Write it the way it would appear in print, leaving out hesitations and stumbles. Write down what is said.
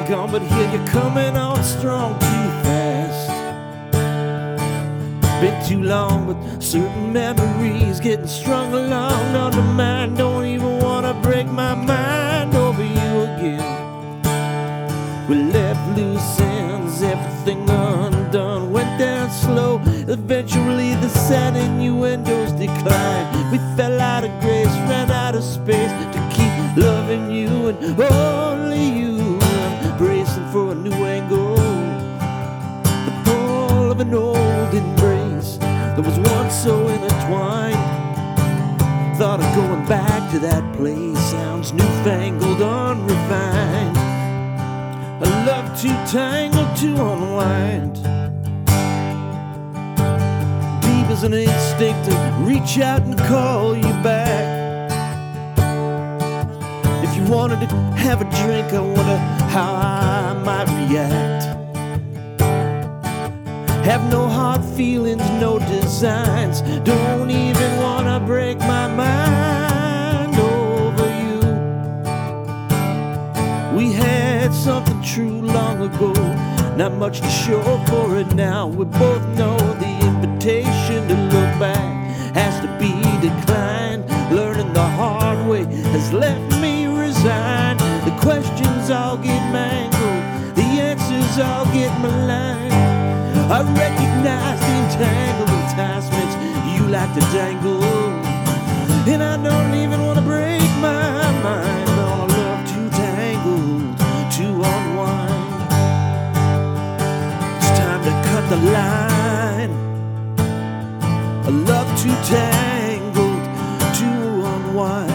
gone, but here you're coming on strong too fast. Been too long, but certain memories getting strung along on the mind. Don't even wanna break my mind over you again. We left loose ends, everything undone, went down slow. Eventually the sad innuendos declined. We fell out of grace, ran out of space to keep loving you and only you. I'm bracing for a new angle, the pull of an old embrace that was once so intertwined. Thought of going back to that place, sounds newfangled, unrefined. I love to tangle, to unwind. Deep as an instinct to reach out and call you back. If you wanted to have a drink, I wonder how I might react. Have no hard feelings, no designs. Don't even wanna break my mind over you. We had something true long ago, not much to show for it now. We both know the invitation to look back has to be declined. Learning the hard way has left me resigned. The questions all get mangled, the answers all get maligned. I recognize the entangled enticements you like to dangle, and I don't even want to break my mind. All I love to tangle, to unwind. It's time to cut the line. I love to tangle, to unwind.